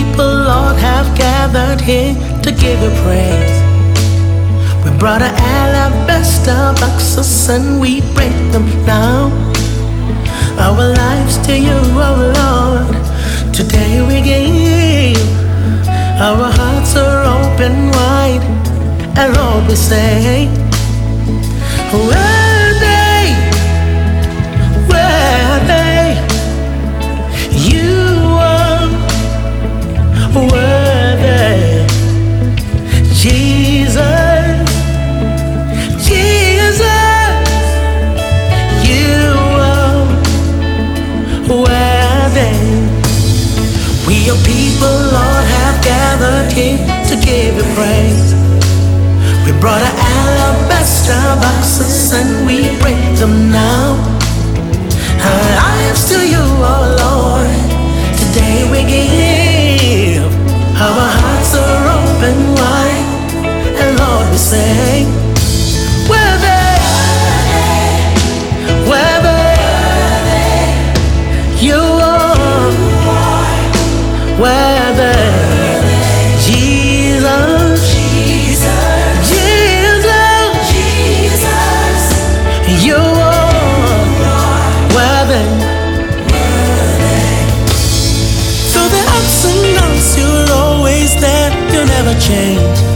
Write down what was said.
people, Lord, have gathered here to give you praise. We brought an alabaster boxes and we break them now. Our lives to you, oh Lord, today we give. Our hearts are open wide, and Lord, we say, worthy, worthy, you are worthy, Jesus, Jesus, you are worthy. We your people, Lord, have gathered here to give you praise. We brought an alabaster boxes and we break them now. Our lives to you, oh Lord, today we give. Our hearts are open wide, and Lord, we say, worthy, worthy, you are worthy. Through the ups and downs, you're always there, you never change.